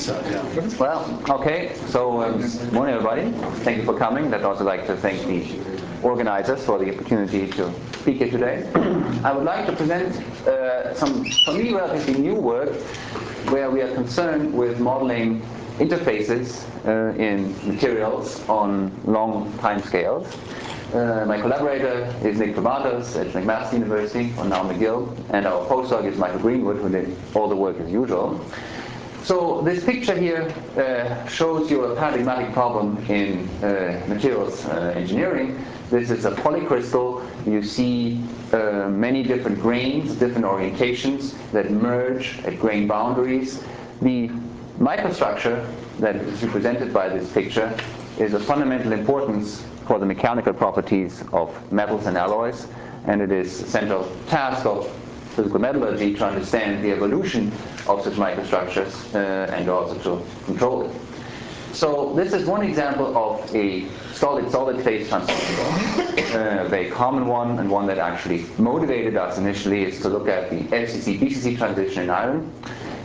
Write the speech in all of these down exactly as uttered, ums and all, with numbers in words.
So, yeah. Well, okay, so um, morning everybody. Thank you for coming. I'd also like to thank the organizers for the opportunity to speak here today. I would like to present uh, some, for me, relatively new work where we are concerned with modeling interfaces uh, in materials on long time scales. Uh, my collaborator is Nick Tomatos at McMaster University, or now McGill, and our postdoc is Michael Greenwood, who did all the work as usual. So this picture here uh, shows you a paradigmatic problem in uh, materials uh, engineering. This is a polycrystal. You see uh, many different grains, different orientations that merge at grain boundaries. The microstructure that is represented by this picture is of fundamental importance for the mechanical properties of metals and alloys, and it is a central task of physical metallurgy to understand the evolution of such microstructures uh, and also to control it. So this is one example of a solid-solid phase transition. Uh, a very common one, and one that actually motivated us initially, is to look at the F C C B C C transition in iron.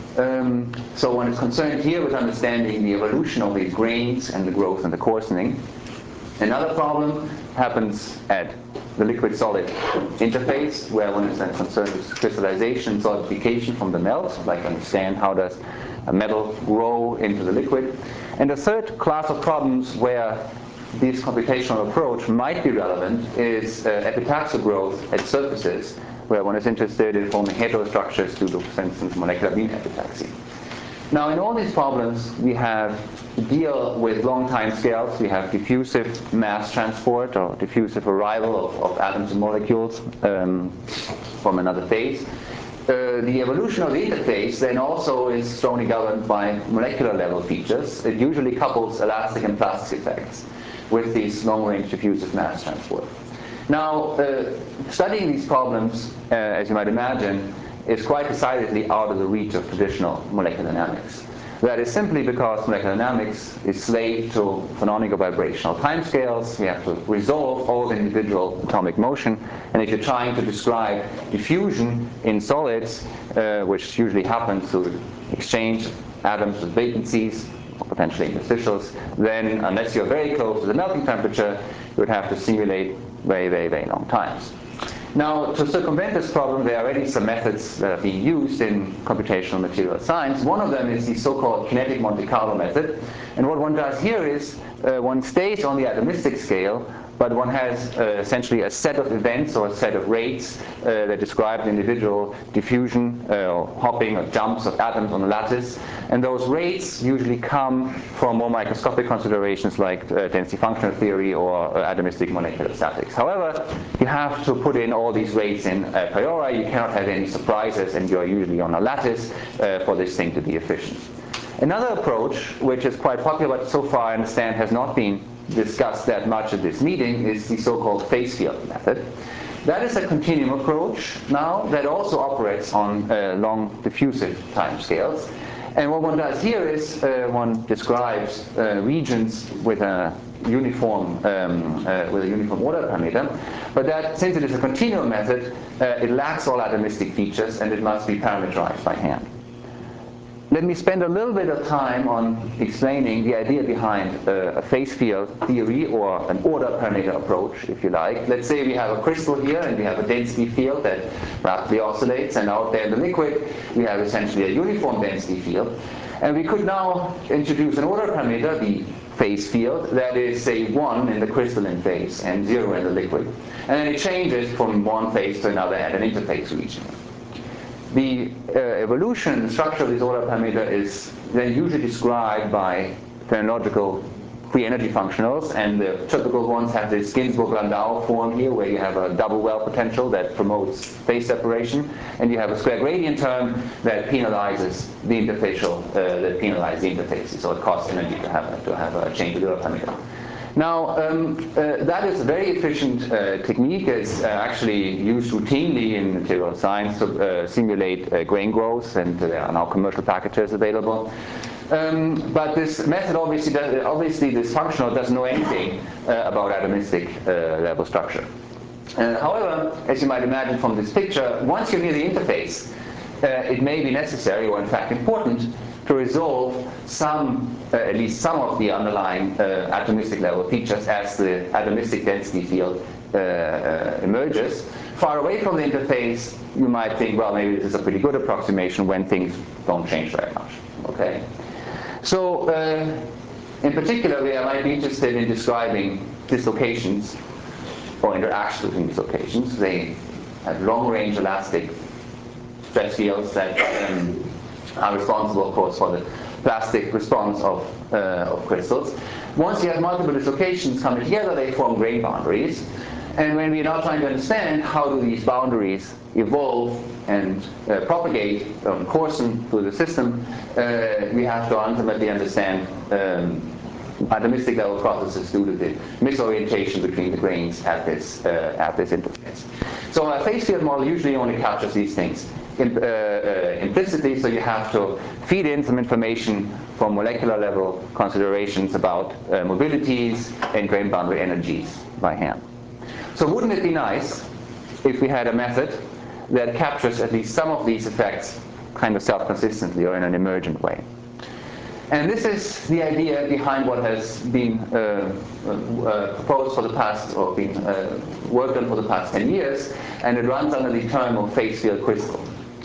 Um, so one is concerned here with understanding the evolution of these grains and the growth and the coarsening. Another problem happens at the liquid-solid interface, where one is then concerned with crystallization, solidification from the melt, like understand how does a metal grow into the liquid. And the third class of problems where this computational approach might be relevant is uh, epitaxial growth at surfaces, where one is interested in forming heterostructures due to, for instance, molecular beam epitaxy. Now, in all these problems, we have to deal with long time scales. We have diffusive mass transport or diffusive arrival of, of atoms and molecules um, from another phase. Uh, the evolution of the interface then also is strongly governed by molecular level features. It usually couples elastic and plastic effects with these long-range diffusive mass transport. Now, uh, studying these problems, uh, as you might imagine, is quite decidedly out of the reach of traditional molecular dynamics. That is simply because molecular dynamics is slave to canonical vibrational timescales. We have to resolve all the individual atomic motion, and if you're trying to describe diffusion in solids, uh, which usually happens through the exchange of atoms with vacancies, or potentially interstitials, then unless you're very close to the melting temperature, you would have to simulate very, very, very long times. Now, to circumvent this problem, there are already some methods that are being used in computational material science. One of them is the so-called kinetic Monte Carlo method. And what one does here is uh, one stays on the atomistic scale, but one has uh, essentially a set of events or a set of rates uh, that describe the individual diffusion uh, or hopping or jumps of atoms on the lattice. And those rates usually come from more microscopic considerations like uh, density functional theory or uh, atomistic molecular statics. However, you have to put in all these rates in a priori. You cannot have any surprises, and you're usually on a lattice uh, for this thing to be efficient. Another approach, which is quite popular, but so far I understand has not been discussed that much at this meeting, is the so-called phase field method. That is a continuum approach now that also operates on uh, long diffusive time scales. And what one does here is uh, one describes uh, regions with a uniform um, uh, with a uniform order parameter, but that since it is a continuum method, uh, it lacks all atomistic features and it must be parameterized by hand. Let me spend a little bit of time on explaining the idea behind uh, a phase field theory, or an order parameter approach, if you like. Let's say we have a crystal here and we have a density field that rapidly oscillates, and out there in the liquid we have essentially a uniform density field. And we could now introduce an order parameter, the phase field, that is, say, one in the crystalline phase and zero in the liquid. And then it changes from one phase to another at an interface region. The uh, evolution and structure of this order parameter is then usually described by phenomenological free energy functionals, and the typical ones have this Ginzburg-Landau form here, where you have a double well potential that promotes phase separation, and you have a square gradient term that penalizes the interfacial, uh, that penalizes the interfaces, so it costs energy to have to have a change of the order parameter. Now, um, uh, that is a very efficient uh, technique. It's uh, actually used routinely in material science to uh, simulate uh, grain growth, and there are now commercial packages available. Um, but this method obviously, does, obviously this functional doesn't know anything uh, about atomistic uh, level structure. Uh, however, as you might imagine from this picture, once you're near the interface, uh, it may be necessary, or in fact important, to resolve some, uh, at least some of the underlying uh, atomistic level features as the atomistic density field uh, uh, emerges. Far away from the interface, you might think, well, maybe this is a pretty good approximation when things don't change very much. Okay. So, uh, in particular, we might be interested in describing dislocations or interactions between dislocations. They have long-range elastic stress fields that um, are responsible, of course, for the plastic response of, uh, of crystals. Once you have multiple dislocations coming together, they form grain boundaries. And when we're now trying to understand how do these boundaries evolve and uh, propagate, um, coarsen through the system, uh, we have to ultimately understand um, atomistic level processes due to the misorientation between the grains at this, uh, at this interface. So a phase field model usually only captures these things in, uh, uh, implicitly, so you have to feed in some information from molecular level considerations about uh, mobilities and grain boundary energies by hand. So wouldn't it be nice if we had a method that captures at least some of these effects kind of self-consistently or in an emergent way? And this is the idea behind what has been uh, uh, proposed for the past, or been uh, worked on for the past ten years, and it runs under the term of phase field crystal.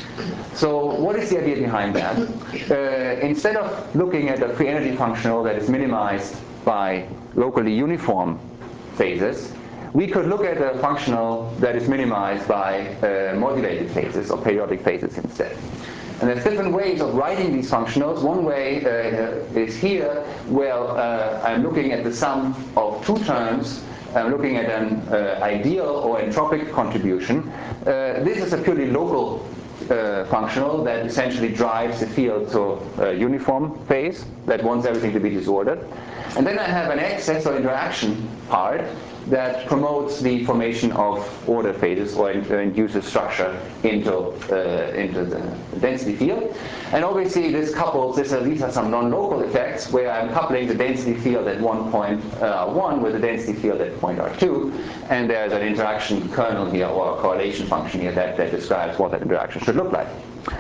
So what is the idea behind that? Uh, instead of looking at a free energy functional that is minimized by locally uniform phases, we could look at a functional that is minimized by uh, modulated phases or periodic phases instead. And there's different ways of writing these functionals. One way uh, is here, where uh, I'm looking at the sum of two terms. I'm looking at an uh, ideal or entropic contribution. Uh, this is a purely local uh, functional that essentially drives the field to a uniform phase that wants everything to be disordered. And then I have an excess or interaction part that promotes the formation of ordered phases or induces structure into, uh, into the density field. And obviously this couples, this, uh, these are some non-local effects where I'm coupling the density field at one point uh, one with the density field at point R two, and there's an interaction kernel here or a correlation function here that, that describes what that interaction should look like.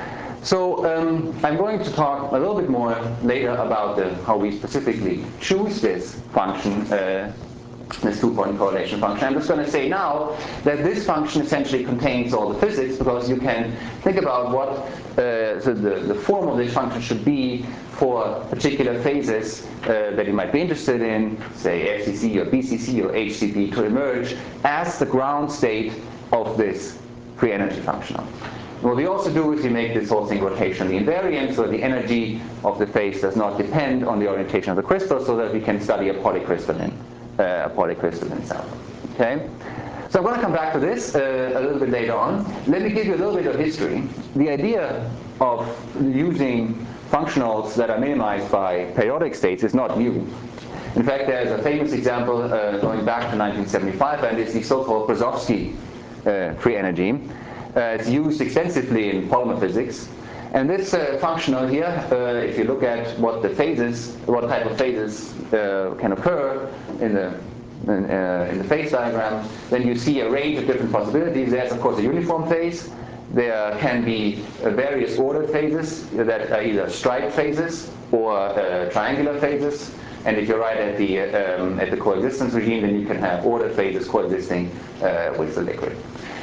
So um, I'm going to talk a little bit more later about the, how we specifically choose this function, uh, this two-point correlation function. I'm just going to say now that this function essentially contains all the physics, because you can think about what uh, so the, the form of this function should be for particular phases uh, that you might be interested in, say F C C or B C C or H C P, to emerge as the ground state of this free energy functional. What we also do is we make this whole thing rotationally invariant, so the energy of the phase does not depend on the orientation of the crystal, so that we can study a polycrystalline, uh, a polycrystalline cell. Okay? So I'm going to come back to this uh, a little bit later on. Let me give you a little bit of history. The idea of using functionals that are minimized by periodic states is not new. In fact, there's a famous example uh, going back to nineteen seventy-five, and it's the so-called Brozovsky uh, free energy. Uh, it's used extensively in polymer physics. And this uh, functional here, uh, if you look at what the phases, what type of phases uh, can occur in the, in, uh, in the phase diagram, then you see a range of different possibilities. There's, of course, a uniform phase. There can be uh, various ordered phases that are either striped phases or uh, triangular phases. And if you're right at the, um, at the coexistence regime, then you can have ordered phases coexisting uh, with the liquid.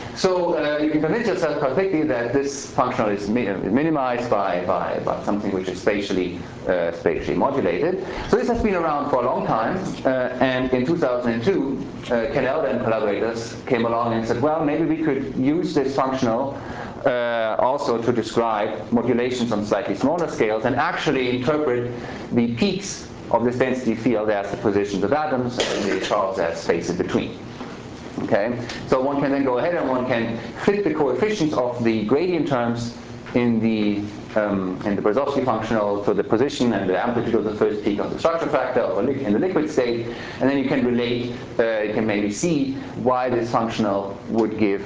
So uh, you can convince yourself quite quickly that this functional is mi minimized by, by, by something which is spatially, uh, spatially modulated. So this has been around for a long time, uh, and in two thousand two, uh, Ken Elder and collaborators came along and said, well, maybe we could use this functional uh, also to describe modulations on slightly smaller scales and actually interpret the peaks of this density field as the positions of atoms and the shards as spaces between. Okay, so one can then go ahead and one can fit the coefficients of the gradient terms in the um, in the Brozovsky functional to the position and the amplitude of the first peak of the structure factor of a in the liquid state, and then you can relate, uh, you can maybe see why this functional would give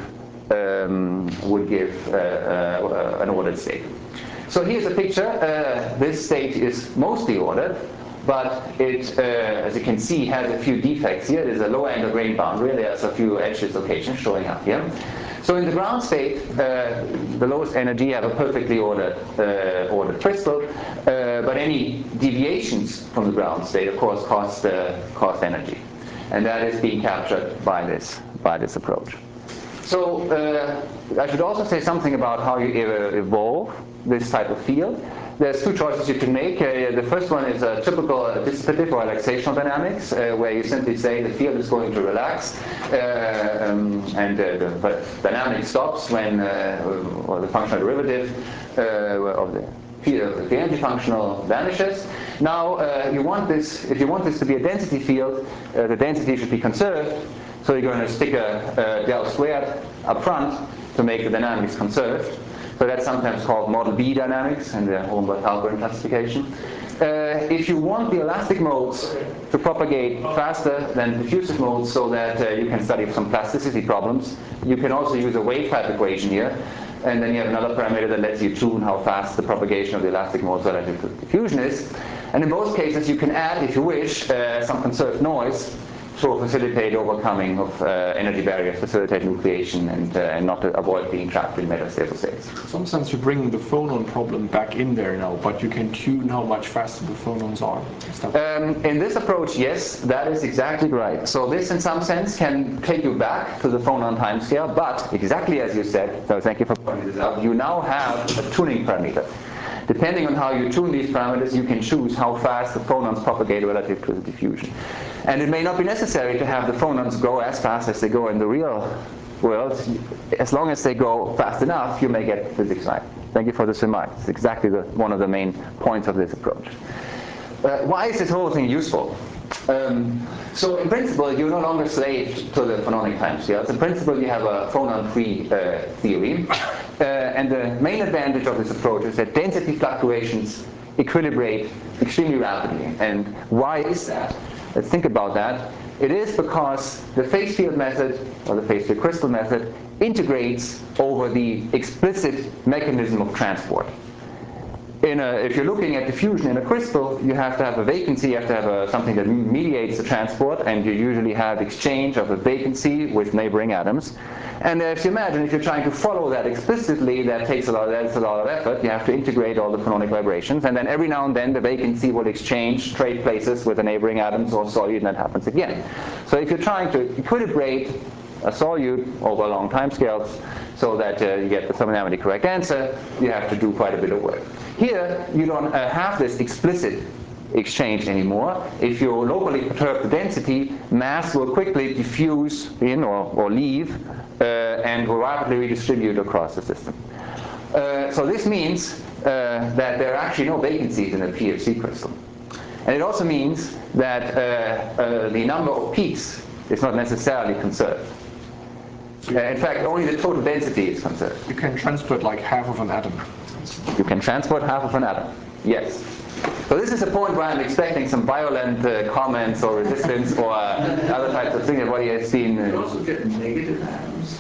um, would give uh, uh, an ordered state. So here's a picture. Uh, this state is mostly ordered, but it, uh, as you can see, has a few defects here. There's a lower end of grain boundary. There's a few edge dislocations showing up here. So in the ground state, uh, the lowest energy, you have a perfectly ordered, uh, ordered crystal, uh, but any deviations from the ground state, of course, cost, uh, cost energy. And that is being captured by this, by this approach. So uh, I should also say something about how you evolve this type of field. There's two choices you can make. Uh, the first one is a typical dissipative or relaxational dynamics, uh, where you simply say the field is going to relax, uh, um, and uh, the dynamic stops when uh, or the functional derivative uh, of the field, the energy functional vanishes. Now, uh, you want this. If you want this to be a density field, uh, the density should be conserved. So you're going to stick a, a del squared up front to make the dynamics conserved. So that's sometimes called model B dynamics in the Holmberg-Halpern classification. Uh, if you want the elastic modes to propagate faster than diffusive modes so that uh, you can study some plasticity problems, you can also use a wave type equation here. And then you have another parameter that lets you tune how fast the propagation of the elastic modes relative to diffusion is. And in both cases, you can add, if you wish, uh, some conserved noise to facilitate overcoming of uh, energy barriers, facilitate nucleation, and, uh, and not to avoid being trapped in metastable states. In some sense, you bring the phonon problem back in there now, but you can tune how much faster the phonons are. Um, in this approach, yes, that is exactly right. So this, in some sense, can take you back to the phonon timescale, but exactly as you said, so thank you for pointing this out, you now have a tuning parameter. Depending on how you tune these parameters, you can choose how fast the phonons propagate relative to the diffusion. And it may not be necessary to have the phonons go as fast as they go in the real world. As long as they go fast enough, you may get physics right. Thank you for this remark. It's exactly the, one of the main points of this approach. Uh, why is this whole thing useful? Um, so in principle, you're no longer slave to the phononic timescales. In principle, you have a phonon-free uh, theory. Uh, and the main advantage of this approach is that density fluctuations equilibrate extremely rapidly. And why is that? Let's think about that. It is because the phase field method, or the phase field crystal method, integrates over the explicit mechanism of transport. In a, if you're looking at diffusion in a crystal, you have to have a vacancy, you have to have a, something that mediates the transport, and you usually have exchange of a vacancy with neighboring atoms. And if you imagine, if you're trying to follow that explicitly, that takes a lot, that's a lot of effort. You have to integrate all the phononic vibrations, and then every now and then the vacancy will exchange, trade places with the neighboring atoms or solute, and that happens again. So if you're trying to equilibrate a solute over long time scales so that uh, you get the thermodynamically correct answer, you have to do quite a bit of work. Here, you don't uh, have this explicit exchange anymore. If you locally perturb the density, mass will quickly diffuse in or, or leave uh, and will rapidly redistribute across the system. Uh, so this means uh, that there are actually no vacancies in a P H C crystal. And it also means that uh, uh, the number of peaks is not necessarily conserved. Uh, in fact, only the total density is conserved. You can transport like half of an atom. You can transport half of an atom, yes. So this is a point where I'm expecting some violent uh, comments or resistance or uh, other types of things. Everybody has seen. Uh, you also get negative atoms.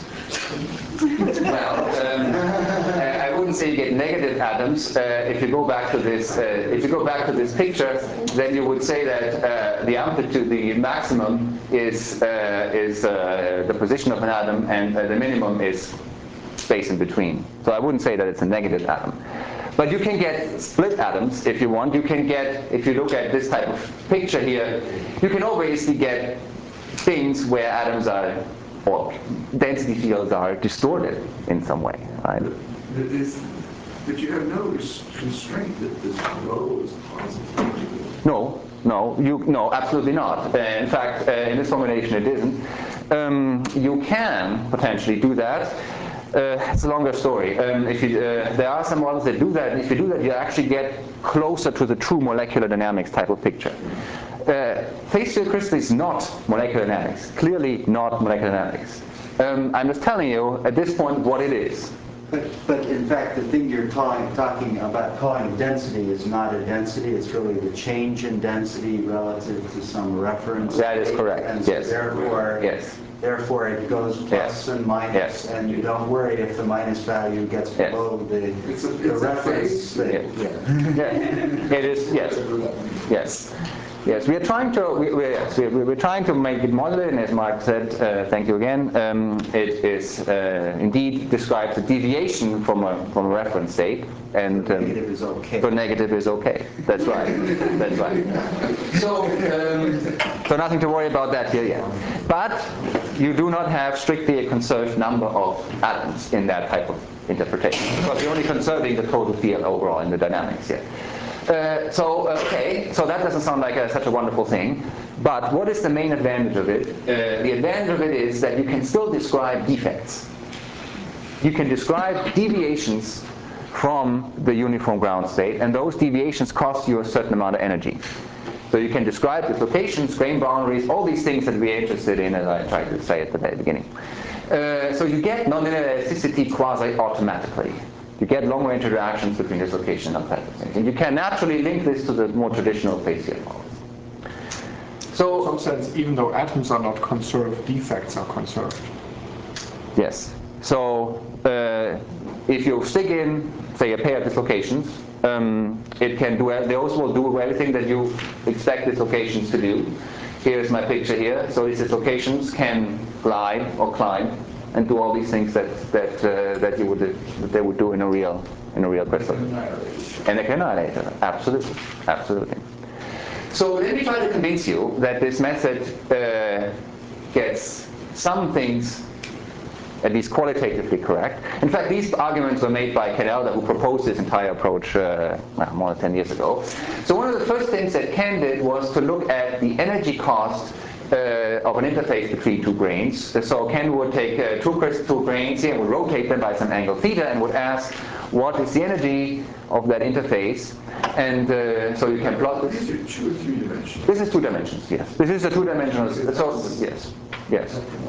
Well, um, I wouldn't say you get negative atoms. Uh, if you go back to this, uh, if you go back to this picture, then you would say that uh, the amplitude, the maximum is uh, is uh, the position of an atom, and uh, the minimum is space in between. So I wouldn't say that it's a negative atom. But you can get split atoms if you want. You can get, if you look at this type of picture here, you can obviously get things where atoms are, or density fields are distorted in some way, right? But, is, but you have no constraint that this rho is positive. No, no, you, no, absolutely not. Uh, in fact, uh, in this formulation it isn't. Um, you can potentially do that. Uh, it's a longer story. Um, if you, uh, there are some models that do that, and if you do that, you actually get closer to the true molecular dynamics type of picture. Uh, phase field crystal is not molecular dynamics, clearly not molecular dynamics. Um, I'm just telling you at this point what it is. But, but in fact, the thing you're calling, talking about calling density is not a density, it's really the change in density relative to some reference. That is correct, and so yes. Therefore, yes. Therefore, it goes plus yes. and minus, yes. and you don't worry if the minus value gets yes. below the, it's a, the it's reference. A That, yeah. yeah. It is, yes. Yes. Yes, we are trying to. We, we, yes, we, we're trying to make it modular, and as Mark said, uh, thank you again. Um, it is uh, indeed describes a deviation from a from a reference state, and um, Negative is okay. so negative is okay. That's right. That's right. So, um, so nothing to worry about that here yet. But you do not have strictly a conserved number of atoms in that type of interpretation, because you're only conserving the total field overall in the dynamics here. Uh, so, uh, okay, so that doesn't sound like a, such a wonderful thing, but what is the main advantage of it? Uh, the advantage of it is that you can still describe defects. You can describe deviations from the uniform ground state, and those deviations cost you a certain amount of energy. So you can describe dislocations, grain boundaries, all these things that we're interested in, as I tried to say at the very beginning. Uh, so you get nonlinear elasticity quasi-automatically. You get long-range interactions between dislocation and type of things. And you can naturally link this to the more traditional phase field models. So, in some sense, even though atoms are not conserved, defects are conserved. Yes. So uh, if you stick in, say, a pair of dislocations, um, it can do. Those will do everything that you expect dislocations to do. Here's my picture here. So these dislocations can glide or climb and do all these things that that uh, that you would that they would do in a real in a real crystal. And they can annihilate it. Absolutely, absolutely. So let me try to convince you that this method uh, gets some things at least qualitatively correct. In fact, these arguments were made by Ken Elder, who proposed this entire approach uh, well, more than ten years ago. So one of the first things that Ken did was to look at the energy cost Uh, of an interface between two grains. So Ken would take uh, two crystal grains here and would rotate them by some angle theta and would ask what is the energy of that interface, and uh, so you can plot this. These are two or three dimensions. This is two dimensions, yes. This is a two-dimensional, so yes, yes.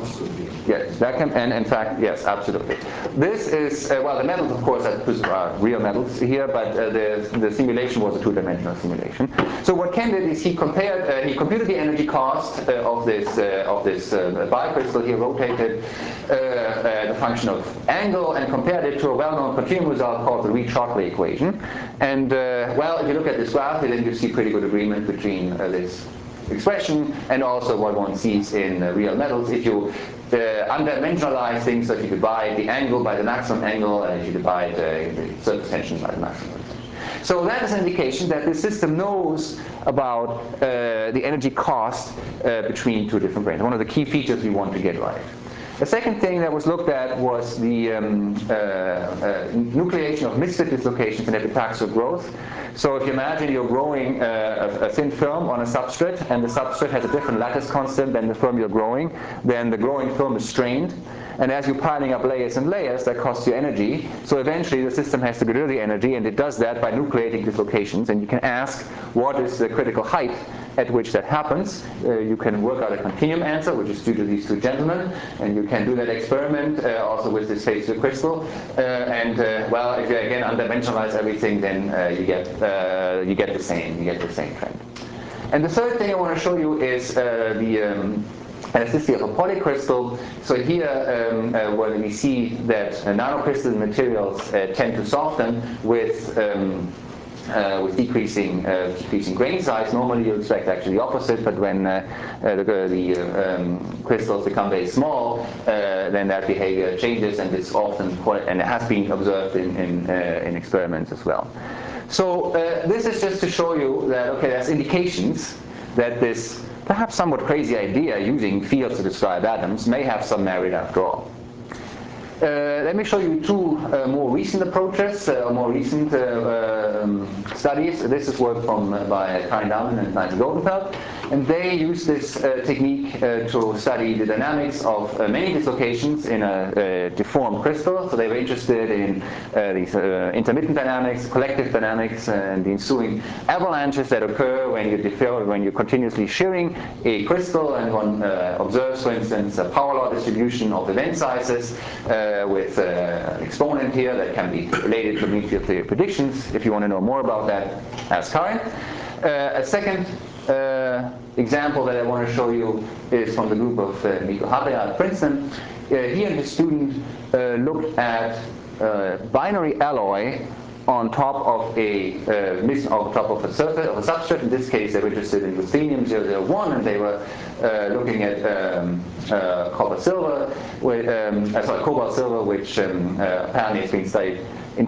Yes, that can, and in fact, yes, absolutely. This is, uh, well, the metals, of course, are uh, real metals here, but uh, the, the simulation was a two-dimensional simulation. So what Ken did is he compared, uh, he computed the energy cost uh, of this uh, of this uh, bicrystal here, rotated uh, uh, the function of angle, and compared it to a well-known continuum result called the Reed-Shockley equation. And uh, well, if you look at this graph, then you see pretty good agreement between uh, this expression and also what one sees in uh, real metals. If you uh, undimensionalize things, so if you divide the angle by the maximum angle, and if you divide uh, the surface tension by the maximum tension. So that is an indication that the system knows about uh, the energy cost uh, between two different grains. One of the key features we want to get right. The second thing that was looked at was the um, uh, uh, nucleation of misfit dislocations in epitaxial growth. So if you imagine you're growing uh, a, a thin film on a substrate, and the substrate has a different lattice constant than the film you're growing, then the growing film is strained. And as you're piling up layers and layers, that costs you energy. So eventually the system has to get rid of the energy, and it does that by nucleating dislocations. And you can ask, what is the critical height at which that happens? Uh, you can work out a continuum answer, which is due to these two gentlemen. And you can do that experiment uh, also with this phase field crystal. Uh, and uh, well, if you again undimensionalize everything, then uh, you get uh, you get the same you get the same trend. And the third thing I want to show you is uh, the um, elasticity of a polycrystal. So here um, uh, when we see that uh, nanocrystalline materials uh, tend to soften with um, uh, with decreasing uh, decreasing grain size. Normally you expect actually the opposite, but when uh, uh, the, the uh, um, crystals become very small, uh, then that behavior changes, and it's often quite, and it has been observed in in, uh, in experiments as well. So uh, this is just to show you that okay, there's indications that this perhaps somewhat crazy idea using fields to describe atoms may have some merit after all. Uh, let me show you two uh, more recent approaches, uh, more recent uh, um, studies. This is work from uh, by Karin Dahlmann and Nigel Goldenfeld, and they use this uh, technique uh, to study the dynamics of uh, many dislocations in a, a deformed crystal. So they were interested in uh, these uh, intermittent dynamics, collective dynamics, and the ensuing avalanches that occur when you defer, when you're continuously shearing a crystal, and one uh, observes, for instance, a power law distribution of event sizes. Uh, Uh, with uh, an exponent here that can be related to mean field theory predictions. If you want to know more about that, ask Karin. Uh, a second uh, example that I want to show you is from the group of uh, Nico Habrea at Princeton. Uh, he and his student uh, looked at uh, binary alloy on top of a uh, mis on top of a surface of a substrate. In this case, they were interested in ruthenium zero zero one, and they were uh, looking at um, uh, copper silver, with, um, uh, sorry, cobalt silver, which um, uh, apparently has been studied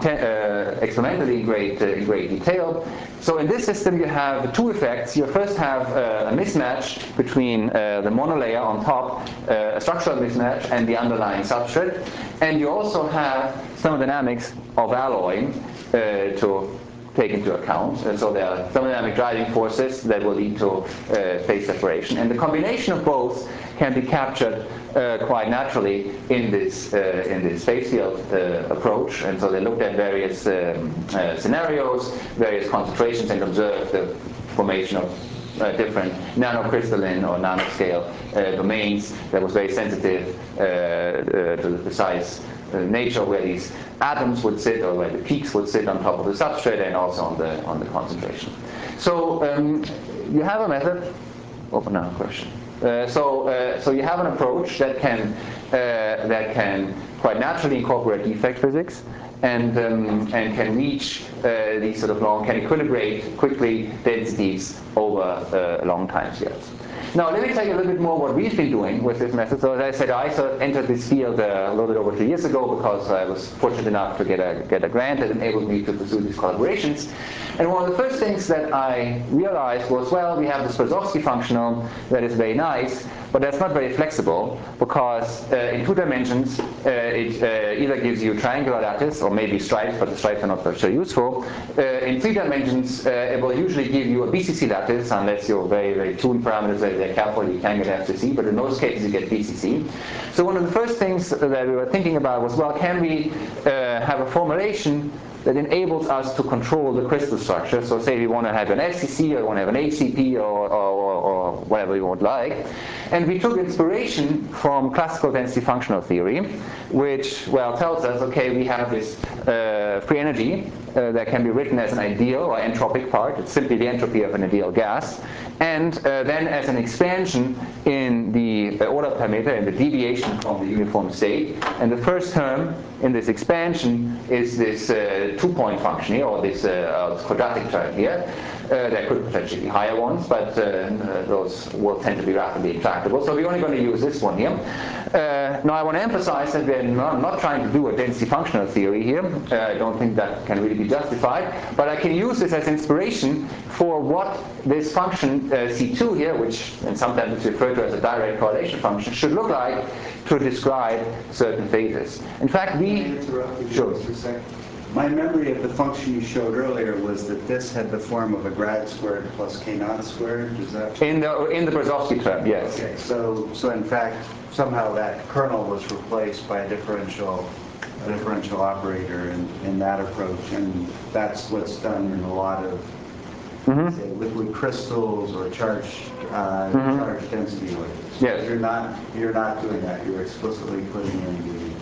uh, experimentally in great, uh, in great detail. So in this system you have two effects. You first have uh, a mismatch between uh, the monolayer on top, uh, a structural mismatch, and the underlying substrate. And you also have thermodynamics of alloying uh, to take into account. And so there are thermodynamic driving forces that will lead to uh, phase separation. And the combination of both can be captured uh, quite naturally in this uh, in this phase field uh, approach. And so they looked at various um, uh, scenarios, various concentrations, and observed the formation of uh, different nanocrystalline or nanoscale uh, domains that was very sensitive uh, uh, to the precise uh, nature where these atoms would sit, or where the peaks would sit on top of the substrate, and also on the on the concentration. So um, you have a method. Open now question. Uh, so, uh, so you have an approach that can uh, that can quite naturally incorporate defect physics, and um, and can reach uh, these sort of long, can equilibrate quickly densities over uh, long time scales. Now, let me tell you a little bit more what we've been doing with this method. So, as I said, I sort of entered this field uh, a little bit over two years ago because I was fortunate enough to get a get a grant that enabled me to pursue these collaborations. And one of the first things that I realized was, well, we have this Perzovsky functional that is very nice, but that's not very flexible, because uh, in two dimensions uh, it uh, either gives you triangular lattice or maybe stripes, but the stripes are not very useful. Uh, in three dimensions uh, it will usually give you a B C C lattice, unless you're very, very tuned parameters very, very careful, you can get F C C, but in most cases you get B C C. So one of the first things that we were thinking about was, well, can we uh, have a formulation that enables us to control the crystal structure? So say we want to have an F C C, or we want to have an H C P, or, or, or whatever you would like. And we took inspiration from classical density functional theory, which, well, tells us, okay, we have this uh, free energy uh, that can be written as an ideal or entropic part. It's simply the entropy of an ideal gas. And uh, then as an expansion in the uh, order parameter, in the deviation from the uniform state. And the first term in this expansion is this uh, two-point function here, or this uh, quadratic term here. Uh, there could potentially be higher ones, but uh, those will tend to be rapidly intractable. So we're only going to use this one here. Uh, now I want to emphasize that we're not, not trying to do a density functional theory here. Uh, I don't think that can really be justified. But I can use this as inspiration for what this function uh, C two here, which in sometimes is referred to as a direct correlation function, should look like to describe certain phases. In fact, we... Can I interrupt you Sure. just a second? My memory of the function you showed earlier was that this had the form of a grad squared plus k naught squared. Is that in the in the Perzovsky term? Yes. okay? So, so in fact, somehow that kernel was replaced by a differential, a differential operator in, in that approach, and that's what's done in a lot of Mm-hmm. say, liquid crystals or charged uh, Mm-hmm. charge density layers. Yes. You're not you're not doing that. You're explicitly putting in the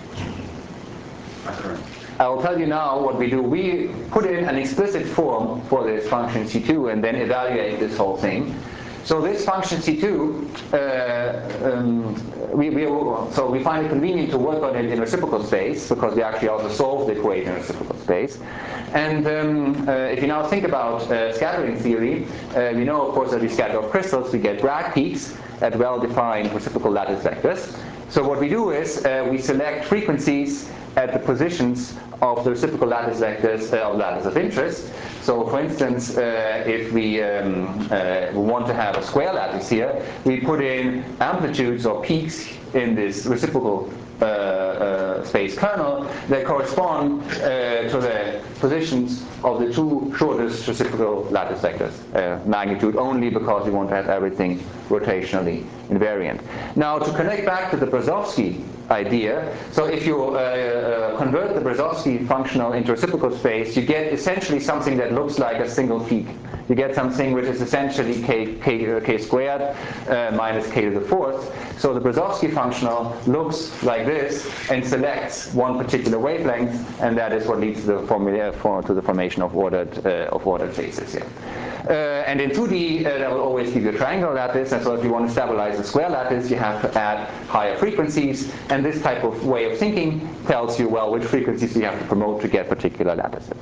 a current. I will tell you now what we do. We put in an explicit form for this function C two and then evaluate this whole thing. So this function C two, uh, um, we, we, so we find it convenient to work on it in reciprocal space, because we actually also solve the equation in reciprocal space. And um, uh, if you now think about uh, scattering theory, uh, we know, of course, that we scatter off crystals, we get Bragg peaks at well-defined reciprocal lattice vectors. So what we do is uh, we select frequencies at the positions of the reciprocal lattice vectors uh, of lattice of interest. So for instance, uh, if we, um, uh, we want to have a square lattice here, we put in amplitudes or peaks in this reciprocal uh, uh, space kernel that correspond uh, to the positions of the two shortest reciprocal lattice vectors, uh, magnitude only because we want to have everything rotationally invariant. Now, to connect back to the Perzovsky idea, so if you uh, uh, convert the Perzovsky functional into reciprocal space, you get essentially something that looks like a single peak. You get something which is essentially k, k, k squared uh, minus k to the fourth. So the Perzovsky functional looks like this and selects one particular wavelength, and that is what leads to the formula for, to the formation of ordered uh, of ordered phases here. Uh, and in two D, uh, that will always give you a triangular lattice, and so if you want to stabilize a square lattice, you have to add higher frequencies, and this type of way of thinking tells you, well, which frequencies you have to promote to get particular lattices.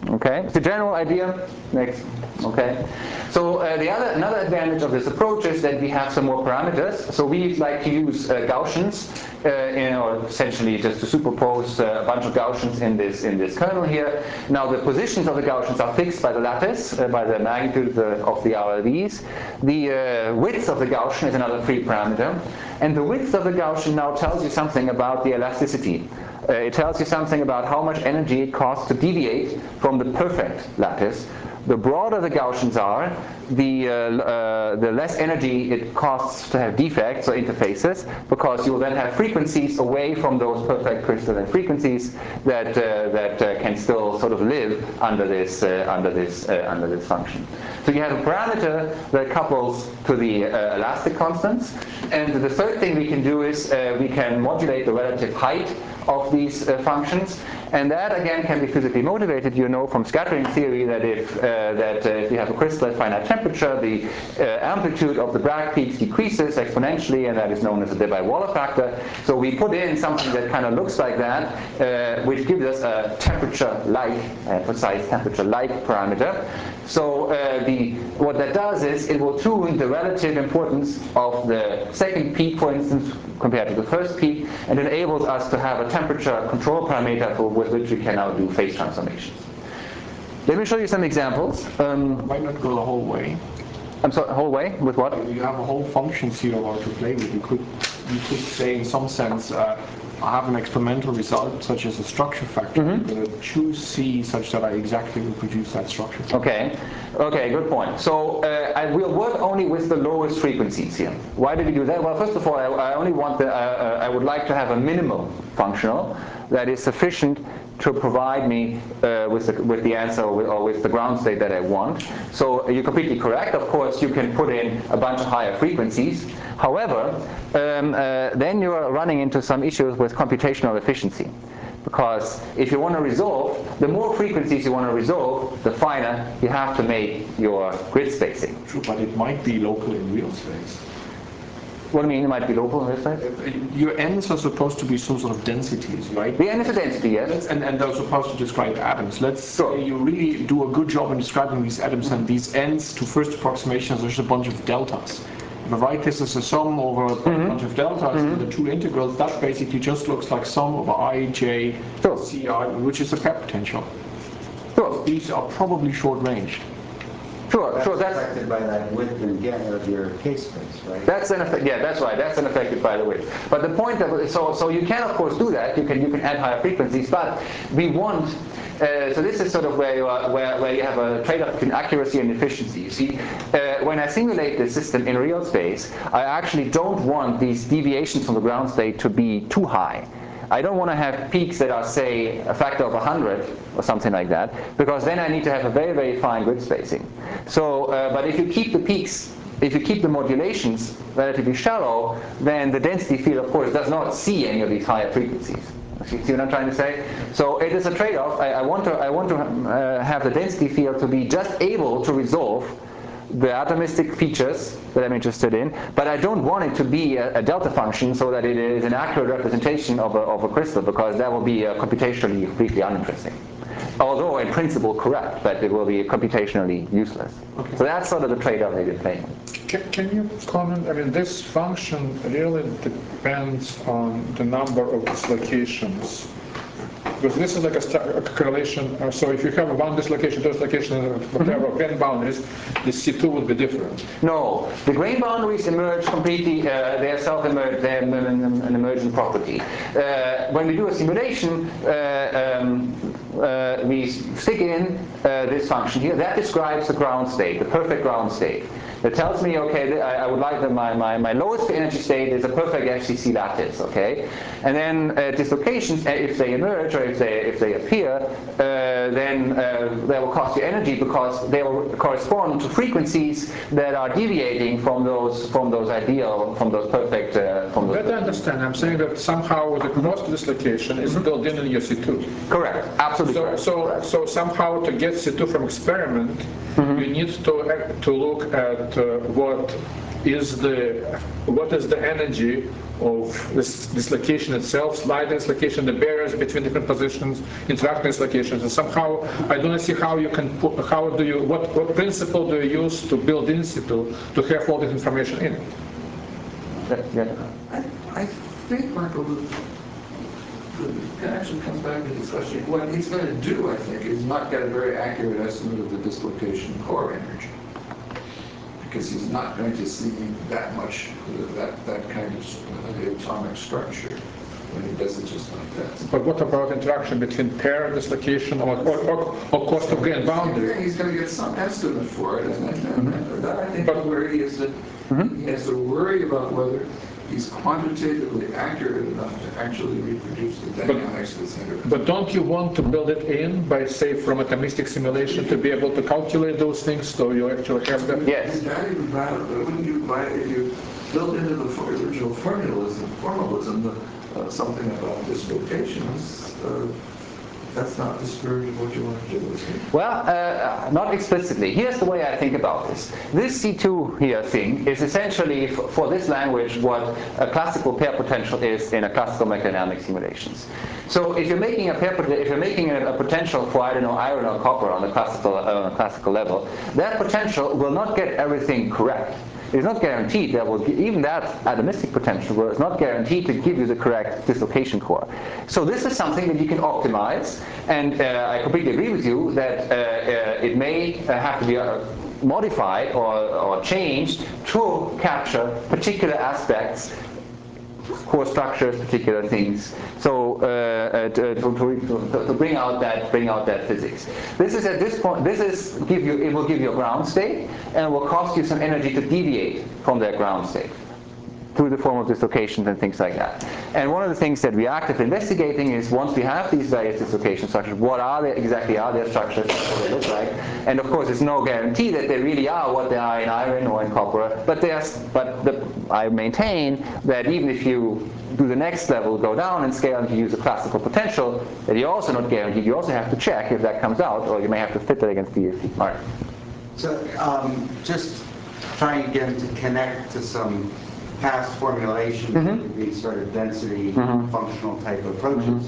Okay, it's a general idea. Next. Okay. So uh, the other another advantage of this approach is that we have some more parameters. So we like to use uh, Gaussians, uh, you know, essentially just to superpose uh, a bunch of Gaussians in this in this kernel here. Now the positions of the Gaussians are fixed by the lattice, uh, by the magnitude of the, of the R L Vs. The uh, width of the Gaussian is another free parameter, and the width of the Gaussian now tells you something about the elasticity. Uh, it tells you something about how much energy it costs to deviate from the perfect lattice. The broader the Gaussians are, the, uh, uh, the less energy it costs to have defects or interfaces, because you will then have frequencies away from those perfect crystalline frequencies that, uh, that uh, can still sort of live under this, uh, under, this, uh, under this function. So you have a parameter that couples to the uh, elastic constants, and the third thing we can do is uh, we can modulate the relative height of these uh, functions, and that again can be physically motivated. You know from scattering theory that if uh, that uh, if you have a crystal at finite temperature, the uh, amplitude of the Bragg peaks decreases exponentially, and that is known as the Debye-Waller factor. So we put in something that kind of looks like that, uh, which gives us a temperature-like, uh, precise temperature-like parameter. So uh, the what that does is it will tune the relative importance of the second peak, for instance, compared to the first peak, and enables us to have a temperature control parameter for, with which we can now do phase transformations. Let me show you some examples. Um, Why not go the whole way? I'm sorry, whole way? With what? You have a whole function zero to play with. You could, you could say in some sense, uh, I have an experimental result such as a structure factor. Mm-hmm. I'm going to choose C such that I exactly reproduce that structure factor. Okay, okay, good point. So uh, I will work only with the lowest frequencies here. Why did we do that? Well, first of all, I, I only want the, uh, I would like to have a minimum functional that is sufficient to provide me uh, with, the, with the answer or with, or with the ground state that I want. So you're completely correct. Of course, you can put in a bunch of higher frequencies. However, um, uh, then you're running into some issues with computational efficiency. Because if you want to resolve, the more frequencies you want to resolve, the finer you have to make your grid spacing. True, but it might be local in real space. What do you mean it might be local in real space? Your n's are supposed to be some sort of densities, right? The n is a density, yes. Let's, and, and they're supposed to describe atoms. Let's sure. say you really do a good job in describing these atoms, and these n's to first approximations are just a bunch of deltas. If I write this as a sum over a mm-hmm. bunch of deltas mm-hmm. and the two integrals, that basically just looks like sum over I, J, sure. C, I, which is a Pep potential. Sure. These are probably short-ranged. Sure, that's sure. That's affected by that width and gain of your case space, right? That's an effect. Yeah, that's right. That's an affected by the width. But the point of so so you can of course do that. You can you can add higher frequencies, but we want. Uh, so this is sort of where you are, where where you have a trade-off between accuracy and efficiency. You see, uh, when I simulate the system in real space, I actually don't want these deviations from the ground state to be too high. I don't want to have peaks that are, say, a factor of one hundred or something like that, because then I need to have a very, very fine grid spacing. So, uh, but if you keep the peaks, if you keep the modulations relatively shallow, then the density field, of course, does not see any of these higher frequencies. See, see what I'm trying to say? So it is a trade-off. I, I want to, I want to uh, have the density field to be just able to resolve the atomistic features that I'm interested in, but I don't want it to be a, a delta function so that it is an accurate representation of a, of a crystal, because that will be uh, computationally completely uninteresting. Although in principle correct, but it will be computationally useless. Okay. So that's sort of the trade-off that you're playing. Can, can you comment, I mean, this function really depends on the number of dislocations. Because this is like a, a correlation, uh, so if you have one dislocation, two dislocations, whatever, mm-hmm. grain boundaries, the C two would be different. No, the grain boundaries emerge completely, uh, they are self-emergent, they're an, an emergent property. Uh, when we do a simulation, uh, um, uh, we stick in uh, this function here, that describes the ground state, the perfect ground state. It tells me, okay, I, I would like that my, my, my lowest energy state is a perfect F C C lattice, okay? And then uh, dislocations, if they emerge or if they, if they appear, uh, then uh, they will cost you energy because they will correspond to frequencies that are deviating from those, from those ideal, from those perfect... Uh, from those Let I understand, I'm saying that somehow the cross dislocation is mm-hmm. built in in your C two. Correct, absolutely so, correct. So, correct. so somehow to get C two from experiment, mm-hmm. you need to, to look at uh, what is the what is the energy of this dislocation itself, slide dislocation, the barriers between different positions, interacting dislocations, and somehow I don't see how you can put, how do you, what, what principle do you use to build in situ to have all this information in it? I, I think, Michael, the, the connection comes back to this question. What he's going to do, I think, is not get a very accurate estimate of the dislocation core energy, because he's not going to see that much, that, that kind of uh, atomic structure when he does it just like that. But what about interaction between pair dislocation or, or, or, or cost of gain boundary? He's going to get some estimate for it, and, and, and that I think But- where he is that Mm-hmm. he has to worry about whether he's quantitatively accurate enough to actually reproduce the dynamics of the center. But don't you want to build it in by, say, from atomistic simulation to be able to calculate those things so you actually have them? Yes. That even matter, but wouldn't you buy if you built into the for- original formalism, formalism the, uh, something about dislocations? Uh, that's not the spirit of what you want to do, is it? Well, uh, not explicitly. Here's the way I think about this. This C two here thing is essentially, f for this language, what a classical pair potential is in a classical mechadynamic simulations. So if you're making a pair, if you're making a, a potential for, I don't know, iron or copper on the classical, uh, on a classical level, that potential will not get everything correct. It's not guaranteed that will, even that atomistic potential is not guaranteed to give you the correct dislocation core. So this is something that you can optimize, and uh, I completely agree with you that uh, uh, it may uh, have to be uh, modified or, or changed to capture particular aspects, core structures, particular things. So uh, uh, to, to, to, to bring out that bring out that physics. This is at this point. This is give you. It will give you a ground state, and it will cost you some energy to deviate from that ground state through the form of dislocations and things like that. And one of the things that we are actively investigating is, once we have these various dislocation structures, what are they exactly are their structures, what they look like. And of course, it's no guarantee that they really are what they are in iron or in copper, but they are, but the, I maintain that even if you do the next level, go down in scale and you use a classical potential, that you're also not guaranteed. You also have to check if that comes out, or you may have to fit that against the D S C. Mark. So um, just trying again to connect to some past formulation Mm-hmm. of these sort of density Mm-hmm. functional type approaches.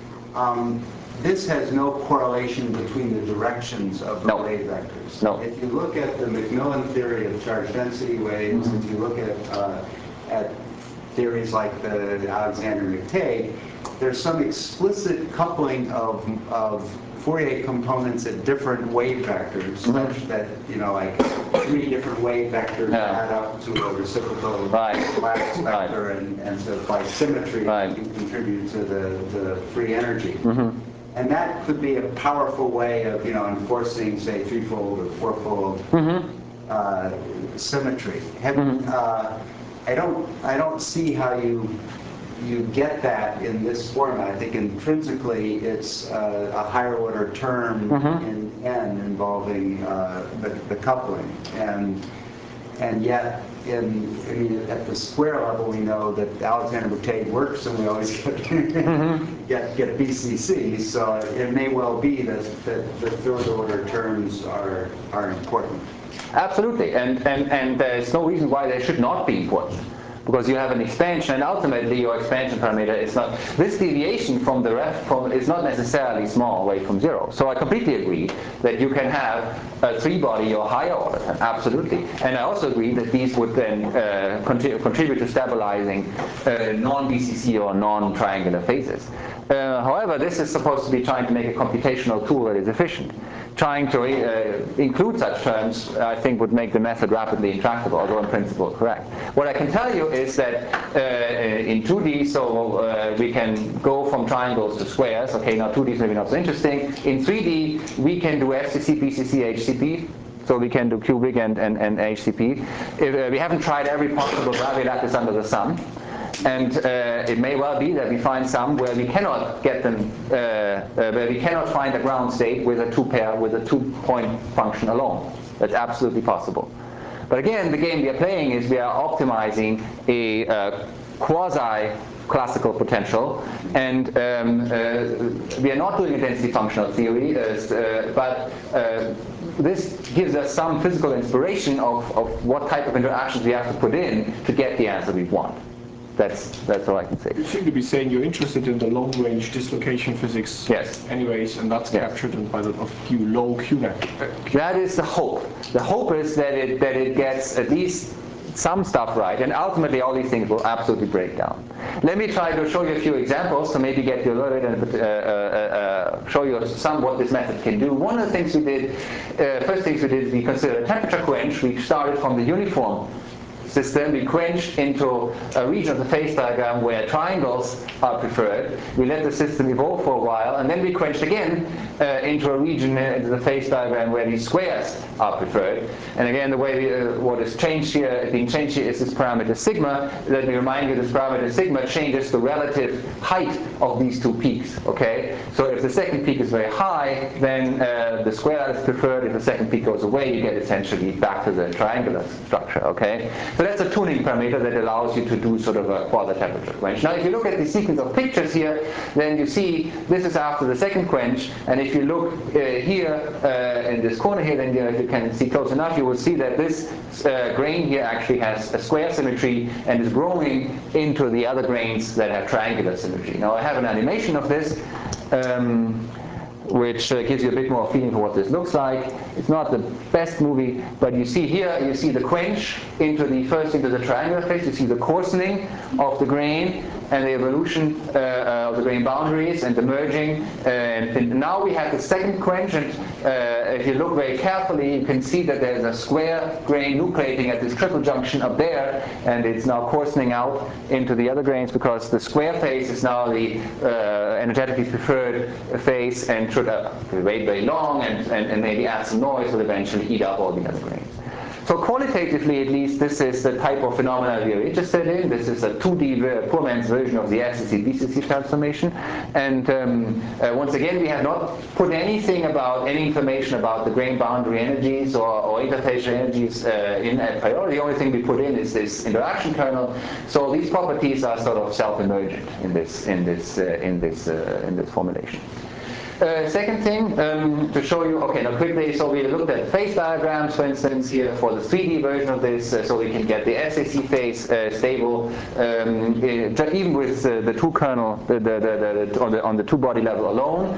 Um, this has no correlation between the directions of the No. wave vectors. No. If you look at the Macmillan theory of charge density waves, Mm-hmm. if you look at uh, at theories like the Alexander McTagg, there's some explicit coupling of of Fourier components at different wave vectors, Mm-hmm. such that, you know, like three different wave vectors Yeah. add up to a reciprocal Right. lattice Right. vector, and, and so by symmetry, Right. you contribute to the, the free energy. Mm-hmm. And that could be a powerful way of, you know, enforcing, say, threefold or fourfold Mm-hmm. uh, symmetry. Have, Mm-hmm. uh, I don't, I don't see how you you get that in this format. I think intrinsically it's uh, a higher order term Mm-hmm. in N involving uh, the, the coupling, and and yet in I mean at the square level we know that Alexander McTagg works, and we always get Mm-hmm. get, get B C C. So it may well be that, that the third order terms are are important. Absolutely, and, and, and there's no reason why they should not be important. Because you have an expansion, and ultimately your expansion parameter is not, this deviation from the ref from is not necessarily small away from zero. So I completely agree that you can have a three body or higher order, absolutely. And I also agree that these would then uh, contrib contribute to stabilizing uh, non-B C C or non-triangular phases. Uh, however, this is supposed to be trying to make a computational tool that is efficient. Trying to uh, include such terms, I think, would make the method rapidly intractable, although in principle correct. What I can tell you is that uh, in two D, so uh, we can go from triangles to squares. Okay, now two D is maybe not so interesting. In three D, we can do F C C, B C C, H C P. So we can do cubic and, and, and H C P. If, uh, we haven't tried every possible Bravais lattice under the sun. And uh, it may well be that we find some where we cannot get them, uh, uh, where we cannot find a ground state with a two pair, with a two-point function alone. That's absolutely possible. But again, the game we are playing is we are optimizing a uh, quasi-classical potential, and um, uh, we are not doing a density functional theory, uh, uh, but uh, this gives us some physical inspiration of, of what type of interactions we have to put in to get the answer we want. That's, that's all I can say. You seem to be saying you're interested in the long-range dislocation physics, yes, anyways, and that's yes. captured by the of Q low Q net. That is the hope. The hope is that it that it gets at least some stuff right, and ultimately all these things will absolutely break down. Let me try to show you a few examples to maybe get you a little bit and uh, uh, uh, show you some what this method can do. One of the things we did, uh, first things we did is we considered a temperature quench. We started from the uniform system. We quenched into a region of the phase diagram where triangles are preferred. We let the system evolve for a while, and then we quenched again uh, into a region uh, into the phase diagram where these squares are preferred. And again, the way we, uh, what is changed here, being changed here is this parameter sigma. Let me remind you, this parameter sigma changes the relative height of these two peaks. Okay, so if the second peak is very high, then uh, the square is preferred. If the second peak goes away, you get essentially back to the triangular structure. Okay. So that's a tuning parameter that allows you to do sort of a quasi-temperature quench. Now if you look at the sequence of pictures here, then you see this is after the second quench, and if you look uh, here uh, in this corner here, then you, if you can see close enough, you will see that this uh, grain here actually has a square symmetry and is growing into the other grains that have triangular symmetry. Now I have an animation of this. Um, which uh, gives you a bit more feeling for what this looks like. It's not the best movie, but you see here, you see the quench into the first into the triangular phase. You see the coarsening of the grain and the evolution uh, uh, of the grain boundaries and the merging. And, and now we have the second quench, and uh, if you look very carefully, you can see that there's a square grain nucleating at this triple junction up there, and it's now coarsening out into the other grains because the square phase is now the uh, energetically preferred phase and should uh, wait very long and, and, and maybe add some noise will eventually eat up all the other grains. So qualitatively, at least, this is the type of phenomena we are interested in. This is a two D poor man's version of the S C C B C C transformation. And um, uh, once again, we have not put anything about, any information about the grain boundary energies or, or interfacial energies uh, in a priori. The only thing we put in is this interaction kernel. So these properties are sort of self-emergent in this, in this, uh, in this, uh, in this formulation. Uh, second thing, um, to show you, okay, now quickly, so we looked at phase diagrams, for instance, here for the three D version of this, uh, so we can get the S A C phase uh, stable, um, even with uh, the two kernel, the, the, the, the, on, the, on the two body level alone.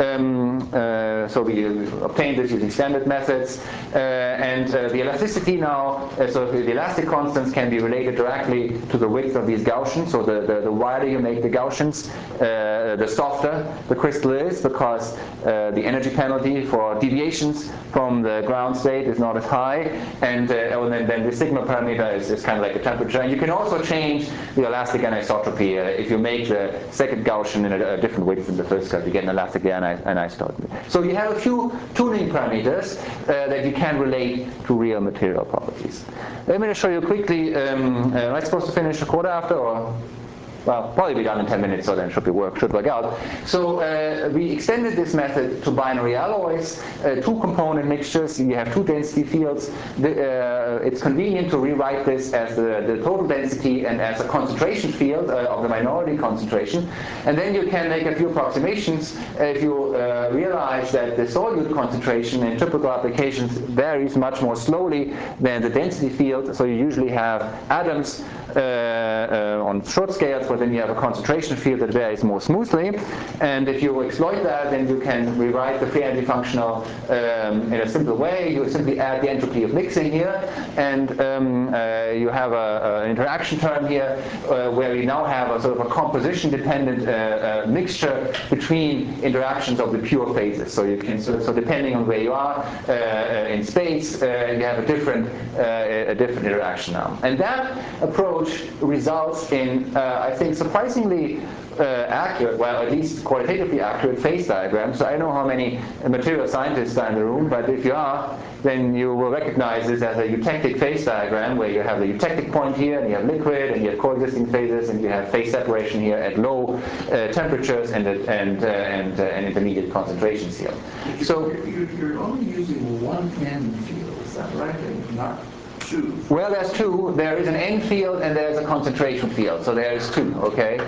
Um, uh, so we obtained this using standard methods. Uh, and uh, the elasticity now, uh, so the elastic constants can be related directly to the width of these Gaussians. So the, the, the wider you make the Gaussians, uh, the softer the crystal is, because Uh, the energy penalty for deviations from the ground state is not as high, and, uh, and then, then the sigma parameter is, is kind of like a temperature. And you can also change the elastic anisotropy. Uh, if you make the second Gaussian in a, a different width than the first Gaussian, you get an elastic anisotropy. So you have a few tuning parameters uh, that you can relate to real material properties. Let me just show you quickly. Um, uh, am I supposed to finish a quarter after, or? Well, probably be done in ten minutes, so then should be work, should work out. So uh, we extended this method to binary alloys, uh, two-component mixtures. You have two density fields. The, uh, it's convenient to rewrite this as the, the total density and as a concentration field uh, of the minority concentration. And then you can make a few approximations if you uh, realize that the solute concentration in typical applications varies much more slowly than the density field. So you usually have atoms uh, uh, on short scales, but then you have a concentration field that varies more smoothly. And if you exploit that, then you can rewrite the free energy functional um, in a simple way. You simply add the entropy of mixing here, and um, uh, you have a, an interaction term here uh, where we now have a sort of a composition-dependent uh, uh, mixture between interactions of the pure phases. So you can, so, so depending on where you are uh, in space, uh, you have a different, uh, a different interaction now. And that approach results in, uh, I think, surprisingly uh, accurate, well, at least qualitatively accurate phase diagrams. So I don't know how many material scientists are in the room, but if you are, then you will recognize this as a eutectic phase diagram, where you have the eutectic point here, and you have liquid, and you have coexisting phases, and you have phase separation here at low uh, temperatures and and uh, and, uh, and intermediate concentrations here. So you're, you're only using one N field, is that right? And not two. Well, there's two. There is an N field and there's a concentration field. So there's two, okay?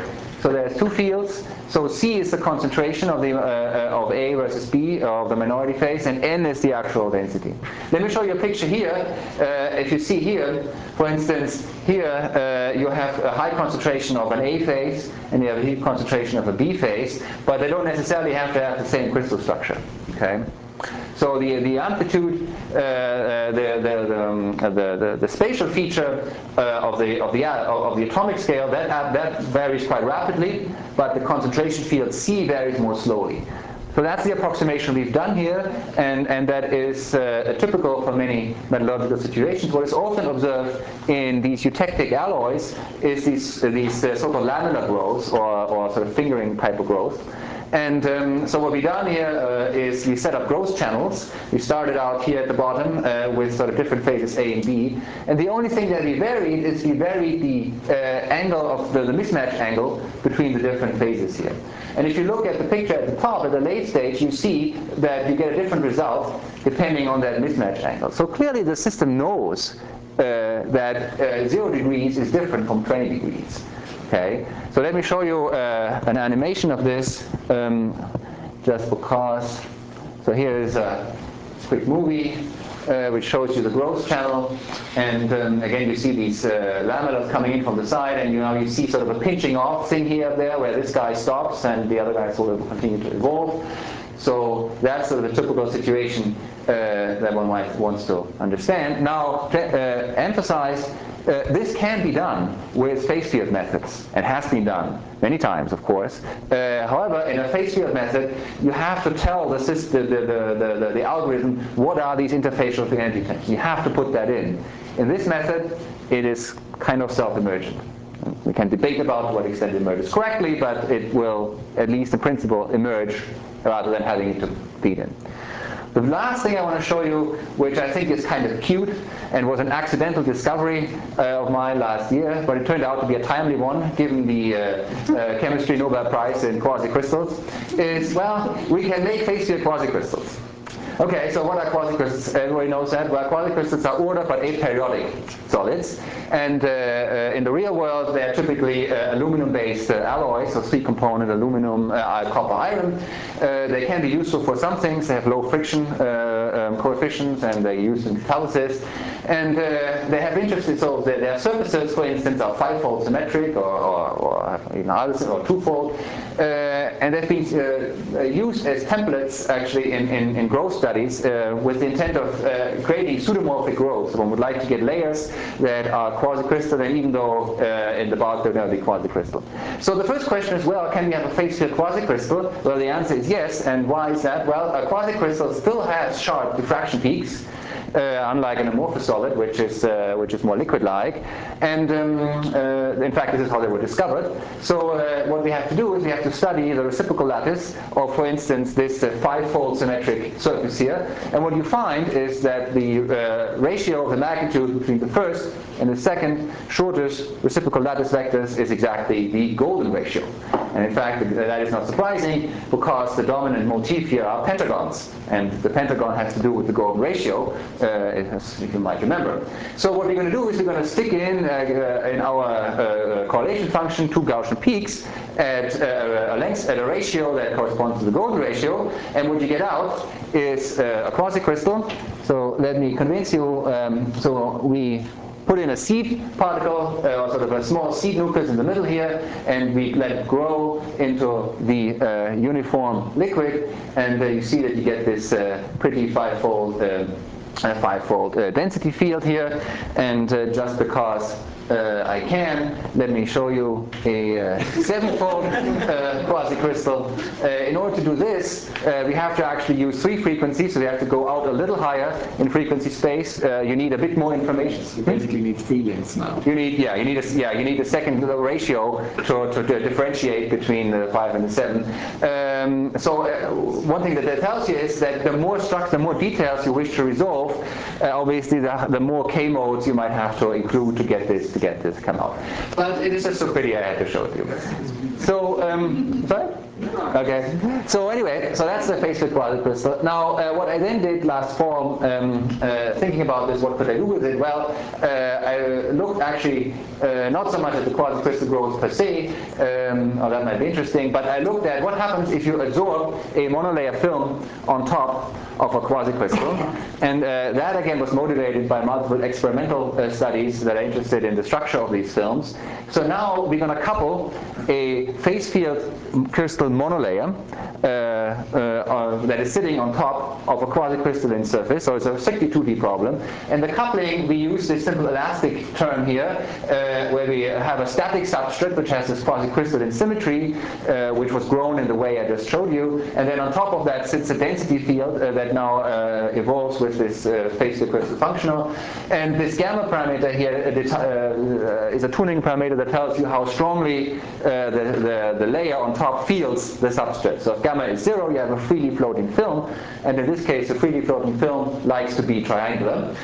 So there's two fields. So C is the concentration of the uh, of A versus B of the minority phase, and N is the actual density. Let me show you a picture here. Uh, if you see here, for instance, here uh, you have a high concentration of an A phase and you have a high concentration of a B phase, but they don't necessarily have to have the same crystal structure. Okay. So the the amplitude, uh, uh, the the the, um, the the the spatial feature uh, of the of the of the atomic scale that that varies quite rapidly, but the concentration field C varies more slowly. So that's the approximation we've done here, and and that is uh, typical for many metallurgical situations. What is often observed in these eutectic alloys is these uh, these uh, so-called lamellar growths, or or sort of fingering type of growth. And um, so what we've done here uh, is we set up growth channels. We started out here at the bottom uh, with sort of different phases A and B. And the only thing that we varied is we varied the uh, angle of the, the mismatch angle between the different phases here. And if you look at the picture at the top, at the late stage, you see that you get a different result depending on that mismatch angle. So clearly the system knows uh, that uh, zero degrees is different from twenty degrees. Okay, so let me show you uh, an animation of this, um, just because. So here is a quick movie uh, which shows you the growth channel, and um, again you see these uh, lamellas coming in from the side, and you know you see sort of a pinching off thing here there where this guy stops and the other guy sort of continue to evolve. So that's sort of a typical situation uh, that one might wants to understand. Now, to uh, emphasize. Uh, this can be done with phase field methods, and has been done many times, of course. Uh, however, in a phase field method, you have to tell the, system, the, the, the, the, the algorithm what are these interfacial energy tensions. You have to put that in. In this method, it is kind of self-emergent. We can debate about to what extent it emerges correctly, but it will, at least in principle, emerge rather than having it to feed in. The last thing I want to show you, which I think is kind of cute and was an accidental discovery uh, of mine last year, but it turned out to be a timely one given the uh, uh, chemistry Nobel Prize in quasicrystals, is, well, we can make phase field quasicrystals. Okay, so what are quasicrystals? Everybody knows that. Well, quasicrystals are ordered but aperiodic solids, and uh, uh, in the real world they're typically uh, aluminum-based uh, alloys, so three-component aluminum, uh, copper, iron. Uh, they can be useful for some things. They have low friction uh, um, coefficients, and they're used in catalysis. And uh, they have interesting, so their, their surfaces, for instance, are five-fold symmetric, or, or, or even other, or two-fold, uh, and they've been uh, used as templates actually in, in, in growth studies uh, with the intent of uh, creating pseudomorphic growth. One would like to get layers that are quasicrystalline, even though uh, in the bulk they're going to be quasicrystal. So the first question is, well, can we have a phase field quasicrystal? Well, the answer is yes. And why is that? Well, a quasicrystal still has sharp diffraction peaks, Uh, unlike an amorphous solid, which is uh, which is more liquid-like, and um, uh, in fact, this is how they were discovered. So uh, what we have to do is we have to study the reciprocal lattice of, for instance, this uh, five-fold symmetric surface here, and what you find is that the uh, ratio of the magnitude between the first and the second shortest reciprocal lattice vectors is exactly the golden ratio. And in fact, that is not surprising, because the dominant motif here are pentagons, and the pentagon has to do with the golden ratio, uh, as you might remember. So what we're going to do is we're going to stick in uh, in our uh, correlation function two Gaussian peaks at uh, a length, at a ratio that corresponds to the golden ratio, and what you get out is uh, a quasicrystal. So let me convince you. Um, so we put in a seed particle, uh, or sort of a small seed nucleus in the middle here, and we let it grow into the uh, uniform liquid, and uh, you see that you get this uh, pretty five-fold uh, uh, five-fold uh, density field here. And uh, just because uh, I can, let me show you a uh, seven-fold uh, quasicrystal. Uh, in order to do this, uh, we have to actually use three frequencies, so we have to go out a little higher in frequency space. Uh, you need a bit more information. You basically need three links now. You need, yeah, you need a, yeah, you need a second ratio to, to, to differentiate between the five and the seven. Um, so uh, one thing that that tells you is that the more structure, the more details you wish to resolve, uh, obviously the, the more K modes you might have to include to get this to get this come out. But it is just so pretty I had to show it to you. So, um, sorry? Okay, so anyway, so that's the phase-fit quasicrystal. Now, uh, what I then did last fall, um, uh, thinking about this, what could I do with it? Well, uh, I looked actually uh, not so much at the quasicrystal growth per se, um, oh, that might be interesting, but I looked at what happens if you absorb a monolayer film on top of a quasicrystal, and uh, that again was motivated by multiple experimental uh, studies that are interested in the structure of these films. So now we're going to couple a phase field crystal monolayer uh, uh, uh, that is sitting on top of a quasicrystalline surface, so it's a sixty-two D problem. And the coupling, we use this simple elastic term here, uh, where we have a static substrate which has this quasicrystalline symmetry, uh, which was grown in the way I just showed you, and then on top of that sits a density field uh, that now uh, evolves with this uh, phase-fit crystal functional. And this gamma parameter here uh, uh, is a tuning parameter that tells you how strongly uh, the, the, the layer on top feels the substrate. So if gamma is zero, you have a freely floating film, and in this case, a freely floating film likes to be triangular.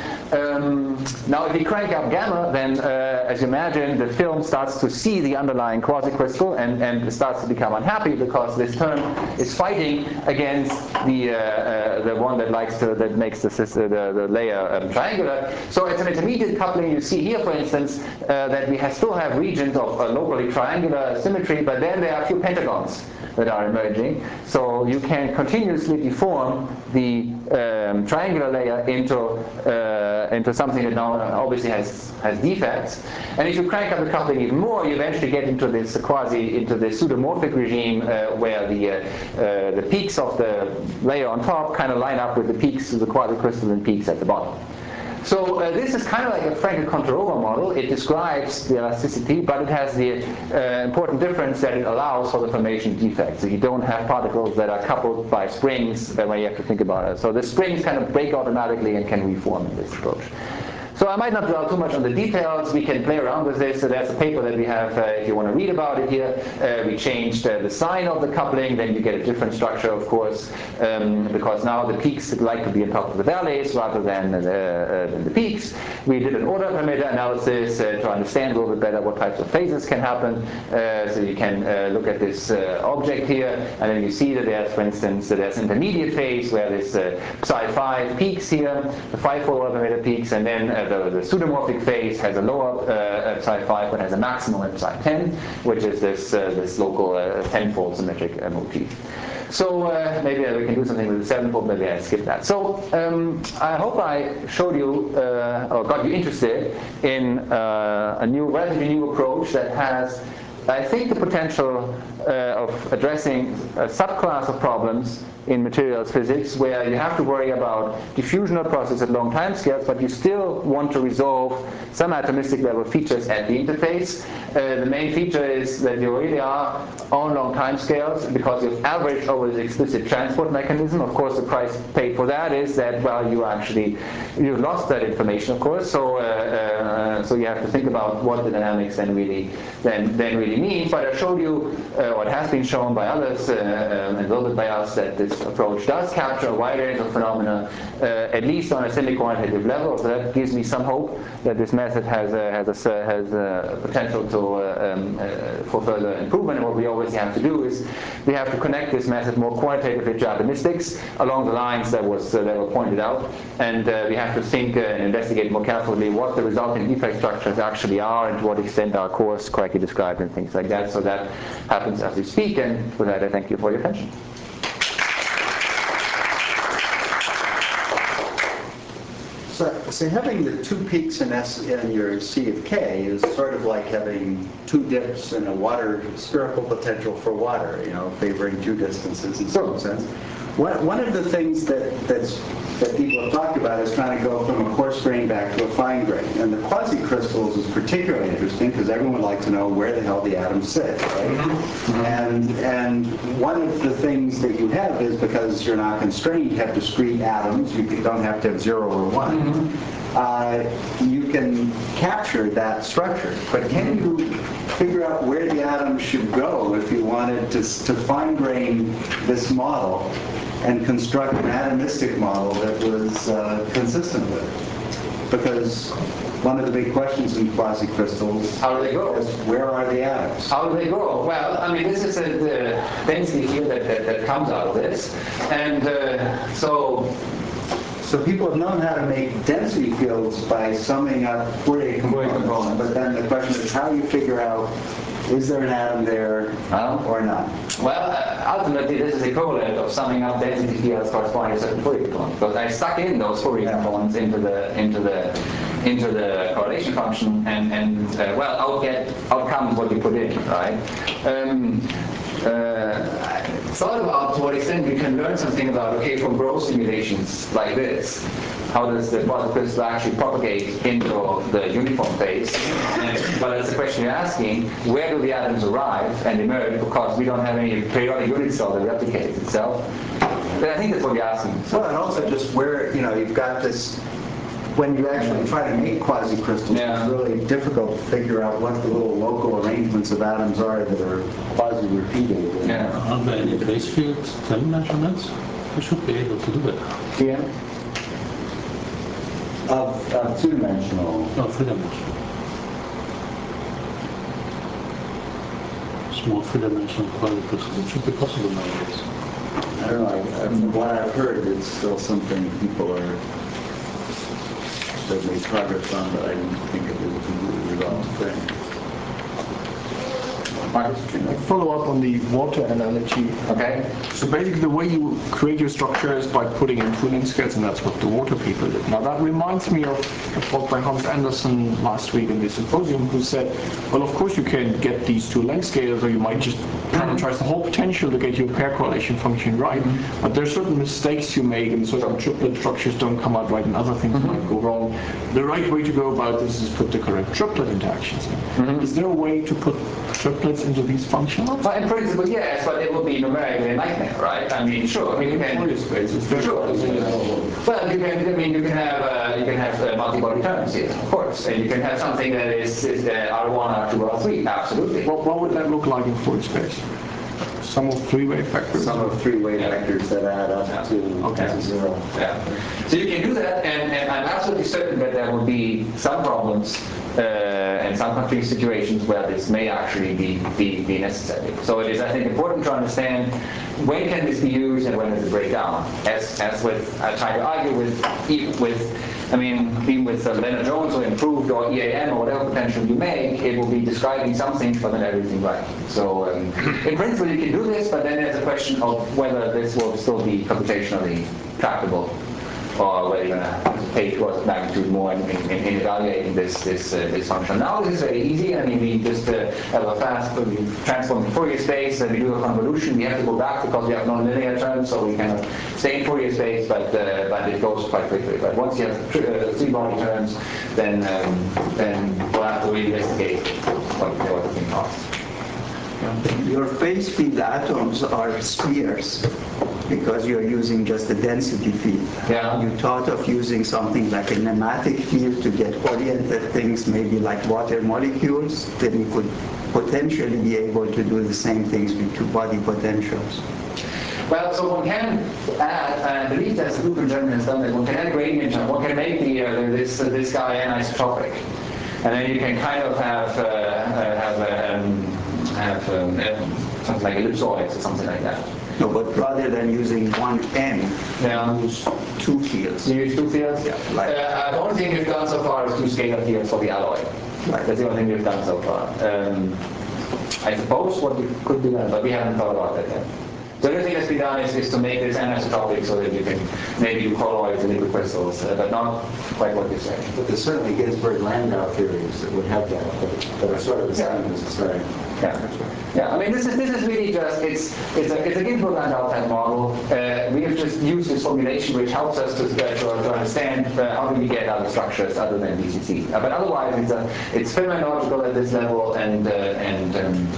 Um, now, if you crank up gamma, then uh, as you imagine, the film starts to see the underlying quasicrystal and, and starts to become unhappy because this term is fighting against the uh, uh, the one that likes to that makes the, the, the layer um, triangular. So it's an intermediate coupling. You see here, for instance, uh, that we have still have regions of uh, locally triangular symmetry, but then there are a few pentagons that are emerging. So you can continuously deform the um, triangular layer into uh, into something that now obviously has has defects. And if you crank up the coupling even more, you eventually get into this quasi into this pseudomorphic regime uh, where the uh, uh, the peaks of the layer on top kind of line up with the peaks of the quasicrystalline peaks at the bottom. So uh, this is kind of like a Frankel-Kontarova model. It describes the elasticity, but it has the uh, important difference that it allows for the formation of defects. So you don't have particles that are coupled by springs uh, when you have to think about it. So the springs kind of break automatically and can reform in this approach. So I might not dwell too much on the details. We can play around with this. So there's a paper that we have, uh, if you want to read about it here. Uh, we changed uh, the sign of the coupling. Then you get a different structure, of course, um, because now the peaks like to be on top of the valleys rather than uh, uh, the peaks. We did an order parameter analysis uh, to understand a little bit better what types of phases can happen. Uh, so you can uh, look at this uh, object here, and then you see that there's, for instance, that there's intermediate phase where this uh, psi five peaks here, the five-fold order parameter peaks, and then uh, The, the pseudomorphic phase has a lower uh, psi five, but has a maximum at psi ten, which is this uh, this local uh, tenfold symmetric uh, motif. So uh, maybe we can do something with the sevenfold. Maybe I skip that. So um, I hope I showed you uh, or got you interested in uh, a new, relatively new approach that has, I think, the potential uh, of addressing a subclass of problems in materials physics where you have to worry about diffusional process at long time scales, but you still want to resolve some atomistic level features at the interface. Uh, the main feature is that you really are on long time scales because you've averaged over the explicit transport mechanism. Of course, the price paid for that is that, well, you actually, you've lost that information, of course, so uh, uh, so you have to think about what the dynamics then really then, then really mean. But I showed you, uh, what has been shown by others, uh, uh, and a little bit by us, that this approach does capture a wide range of phenomena, uh, at least on a semi-quantitative level. So that gives me some hope that this method has a, has a, has a potential to uh, um, uh, for further improvement. And what we always have to do is we have to connect this method more quantitatively to atomistics along the lines that was uh, that were pointed out, and uh, we have to think uh, and investigate more carefully what the resulting defect structures actually are and to what extent our course correctly described and things like that. So that happens as we speak. And with that, I thank you for your attention. So, so having the two peaks in, S, in your C of K is sort of like having two dips in a water spherical potential for water, you know, favoring two distances in some sense. One, one of the things that, that's, that people have talked about is trying to go from a coarse grain back to a fine grain. And the quasicrystals is particularly interesting because everyone would like to know where the hell the atoms sit, right? Mm-hmm. And, and one of the things that you have is, because you're not constrained, you have discrete atoms. You don't have to have zero or one. Mm-hmm. uh, you can capture that structure. But can you figure out where the atoms should go if you wanted to, to fine grain this model and construct an atomistic model that was uh, consistent with it? Because one of the big questions in quasicrystals. How do they grow? Is where are the atoms? How do they grow? Well, I mean, this is a, the density field that, that, that comes out of this. And uh, so... So people have known how to make density fields by summing up Fourier components, components. But then the question is how you figure out, is there an atom there Um, or not? Well, uh, ultimately, this is equivalent of summing up density fields corresponding to certain Fourier components. Because I stuck in those Fourier Yeah. components into the into the into the correlation function, and and uh, well, out get out comes what you put in, right? Um, uh, I thought about to what extent we can learn something about, okay, from growth simulations like this. How does the quasicrystal actually propagate into the uniform phase? And, well, that's the question you're asking. Where do the atoms arrive and emerge? Because we don't have any periodic unit cell that replicates itself. But I think that's what you're asking. Well, and also just where, you know, you've got this, when you actually try to make quasicrystals, Yeah. it's really difficult to figure out what the little local arrangements of atoms are that are quasi-repeated. Yeah. Are there any base field time measurements? We should be able to do that. Yeah. Of, of two-dimensional. No, three-dimensional. Small three-dimensional quasicrystals. It should be possible nowadays. I don't know, I- from what I've heard, it's still something people are, they've made progress on, but I don't think it is a completely resolved thing. Marcus? Follow up on the water analogy. Okay. So basically the way you create your structure is by putting in two length scales, and that's what the water people did. Now that reminds me of a talk by Hans Anderson last week in the symposium, who said, well, of course you can get these two length scales, or you might just parameterize the whole potential to get your pair correlation function right, but there are certain mistakes you make, and certain triplet structures don't come out right, and other things might go wrong. The right way to go about this is put the correct triplet interactions in. Is there a way to put triplets into these functions? Well, in principle, yes, but it would be numerically a nightmare, right? I mean, sure, I mean, you can. Fourier space is very Sure. Well, you can. I mean, you can have uh, you can have uh, multi-body terms here, of course, and you can have something that is, is uh, R one, R two, R three. Absolutely. What, what would that look like in Fourier space? Sum of three wave vectors? Some of three-way vectors that add up to, Okay. to zero. Yeah. So you can do that, and, and I'm absolutely certain that there will be some problems uh, and some concrete situations where this may actually be, be, be necessary. So it is, I think, important to understand when can this be used and when does it break down. As, as with, I try to argue with, even with, I mean, even with uh, Lennard-Jones or improved or E A M or whatever potential you make, it will be describing some things but not everything right. So um, in principle you can do this, but then there's a question of whether this will still be computationally tractable, or whether you're going to pay two orders of magnitude more in, in, in evaluating this this uh, this function. Now this is very easy. I mean, we just uh, have a fast we transform the Fourier space, and we do a convolution. We have to go back because we have nonlinear terms, so we can stay in Fourier space, but uh, but it goes quite quickly. But once you have tr uh, three body terms, then um, then we'll have to really investigate what, what the thing costs. Your phase field atoms are spheres because you're using just the density field. Yeah. You thought of using something like a nematic field to get oriented things, maybe like water molecules, then you could potentially be able to do the same things with two-body potentials. Well, so one can add, I believe that's a group in Germany has done that, one can add gradient, one can make the, uh, this, uh, this guy anisotropic. And then you can kind of have, uh, uh, have, um, have um, uh, something like ellipsoids or something like that. No, but rather than using one M, Yeah. use two fields. You use two fields? Yeah, like- Uh, the only thing we've done so far is two scalar fields for the alloy. Right. That's the only thing we've done so far. Um, I suppose what we could be done, but we haven't thought about that yet. The other thing that's been done is, is to make this anisotropic so that you can maybe do colloids and liquid crystals, uh, but not quite what you said. But there's certainly Ginsburg-Landau theories that would have that, but that are sort of the same as the starting. Yeah, yeah. I mean, this is this is really just it's it's a it's a Ginsburg-Landau type model. Uh, we have just used this formulation, which helps us to uh, to, to understand uh, how do we get other structures other than B C C. Uh, but otherwise, it's a it's phenomenological at this level, and uh, and. Um,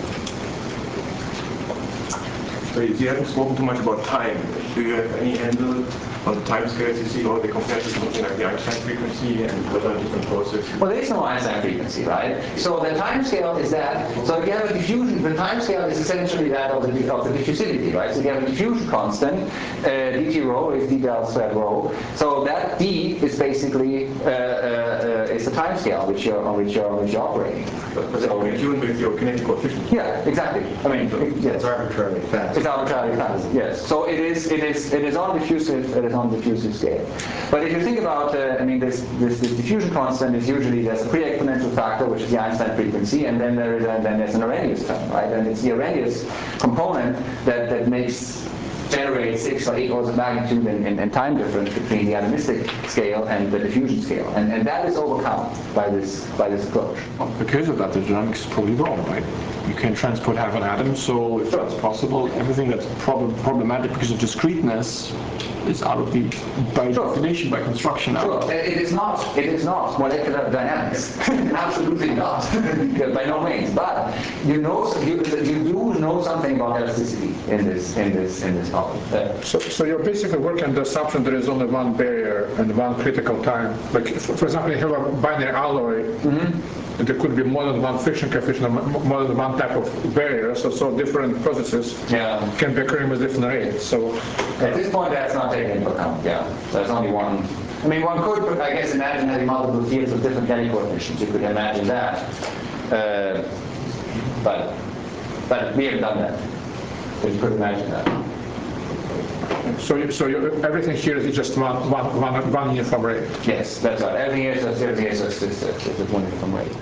So you haven't spoken too much about time. Do you have any handle on the time scales you see, or they compare to something like the Einstein frequency and whether different processes? Well, there is no Einstein frequency, right? So the time scale is that, so if you have a diffusion, the time scale is essentially that of the, of the diffusivity, right? So if you have a diffusion constant, uh, dt rho is d del squared rho. So that d is basically, uh, uh, uh, is the time scale which you're, on which you're, on which you're operating. But, but so in tune with your kinetic coefficient. Yeah, exactly. I mean, it, yes. It's arbitrarily fast. It's arbitrarily fast, yes. So it is, it is, it is on diffusive, it is on diffusive scale. But if you think about, uh, I mean, this, this, this diffusion constant is usually there's a pre-exponential factor, which is the Einstein frequency, and then there is a, then there's an Arrhenius term, right? And it's the Arrhenius component that that makes generate six or eight orders of magnitude in, in, in time difference between the atomistic scale and the diffusion scale, and and that is overcome by this by this approach. Well, because of that, the dynamics is probably wrong, right? You can transport half an atom, so if that's possible, everything that's prob problematic because of discreteness is out of the, by Sure. definition, by construction. Out. Sure, it is not, it is not molecular dynamics. Absolutely not. By no means. But you know, you, you do know something about elasticity in this, in this, in this topic. Uh, So, so you're basically working on the assumption there is only one barrier and one critical time. Like, for for example, you have a binary alloy, and there could be more than one friction coefficient, or m- more than one type of barrier, so, so different processes Yeah. can be occurring with different rates. So, At this point, that's not taken into account. Yeah, there's only one. I mean, one could, I guess, imagine having multiple fields with different Kelly coefficients. You could imagine that, uh, but but we haven't done that. But you could imagine that. so, you, so you, everything here is just one, one, one, one uniform rate. Yes, that's right. Everything is just everything is just is just is just one uniform rate.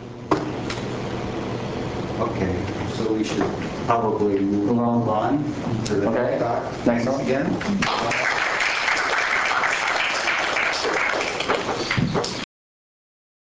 Okay, so we should probably move on to the Okay. next talk. Next one. Again.